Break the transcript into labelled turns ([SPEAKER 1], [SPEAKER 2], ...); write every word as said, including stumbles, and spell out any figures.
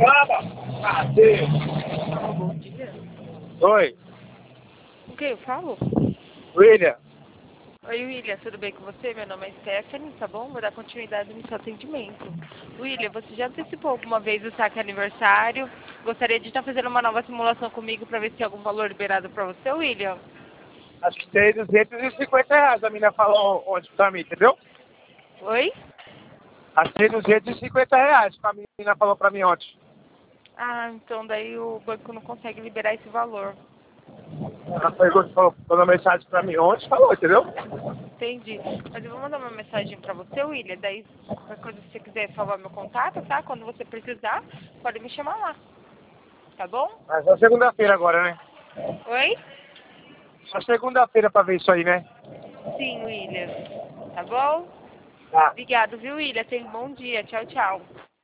[SPEAKER 1] Baba! Cadê?
[SPEAKER 2] Alô, bom dia.
[SPEAKER 1] Oi,
[SPEAKER 2] Com quem eu falo?
[SPEAKER 1] William.
[SPEAKER 2] Oi, William, tudo bem com você? Meu nome é Stephanie, tá bom? Vou dar continuidade no seu atendimento. William, você já antecipou alguma vez o saque aniversário? Gostaria de estar fazendo uma nova simulação comigo para ver se tem algum valor liberado para você, William?
[SPEAKER 1] Acho que tem duzentos e cinquenta reais, a menina falou ontem pra mim, entendeu?
[SPEAKER 2] Oi?
[SPEAKER 1] Acho que tem duzentos e cinquenta reais que a menina falou pra mim ontem.
[SPEAKER 2] Ah, então daí o banco não consegue liberar esse valor.
[SPEAKER 1] Ela perguntou, falou, mandou mensagem pra mim ontem, falou, entendeu?
[SPEAKER 2] Entendi. Mas eu vou mandar uma mensagem para você, William. Daí, qualquer coisa, se você quiser salvar meu contato, tá? Quando você precisar, pode me chamar lá. Tá bom?
[SPEAKER 1] Mas é segunda-feira agora, né?
[SPEAKER 2] Oi?
[SPEAKER 1] Só segunda-feira pra ver isso aí, né?
[SPEAKER 2] Sim, William. Tá bom?
[SPEAKER 1] Tá.
[SPEAKER 2] Obrigado, viu, William? Tenha um bom dia. Tchau, tchau.